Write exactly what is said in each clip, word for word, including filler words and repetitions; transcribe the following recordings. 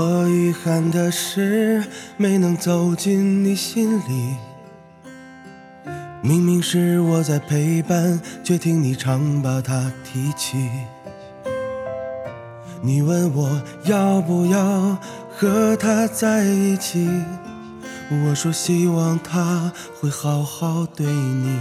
我遗憾的是没能走进你心里，明明是我在陪伴，却听你常把它提起。你问我要不要和他在一起，我说希望他会好好对你。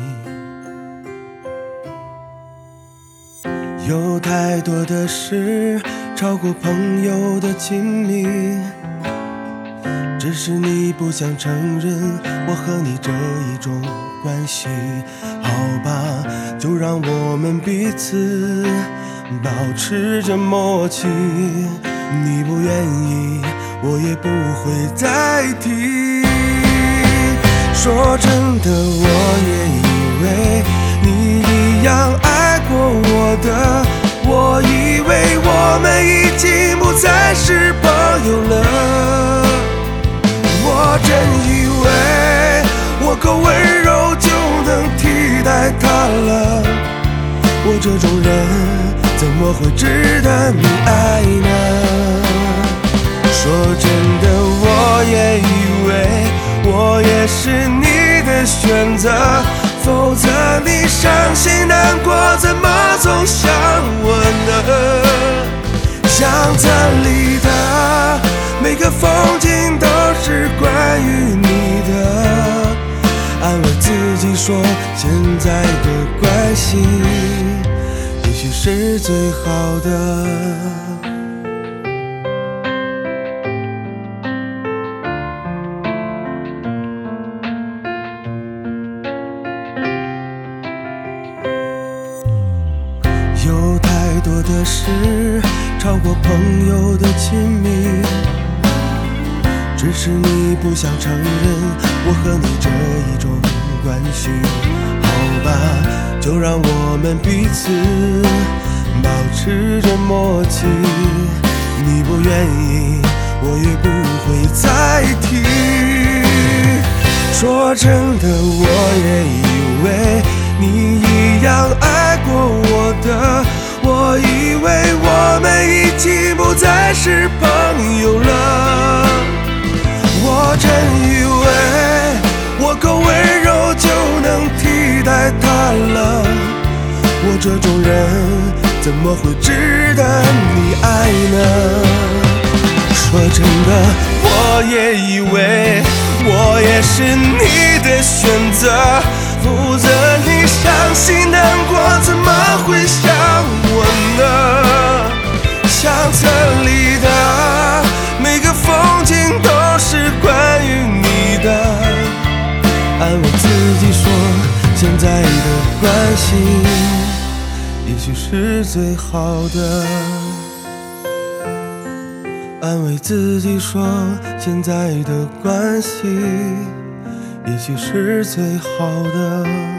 有太多的事超过朋友的亲密，只是你不想承认我和你这一种关系。好吧，就让我们彼此保持着默契，你不愿意我也不会再提。说真的，我也以为你一样爱过我的，我以为我们已经不再是朋友了，我真以为我够温柔就能替代他了，我这种人怎么会值得你爱呢？说真的，我也以为我也是你的选择，否则你伤心难过怎么总想我呢？巷子里的每个风景都是关于你的，安慰自己说现在的关系也许是最好的。有太多的事超过朋友的亲密，只是你不想承认我和你这一种关系。好吧，就让我们彼此保持着默契，你不愿意我也不会再提。说真的，我也以为你一样爱过我的，我以为我们已经不再是朋友了，我真以为我够温柔就能替代他了，我这种人怎么会值得你爱呢？说真的，我也以为我也是你的选择，否则你伤心难过怎么会想我呢？相册里的每个风景都是关于你的，安慰自己说现在的关系也许是最好的，安慰自己说现在的关系也许是最好的。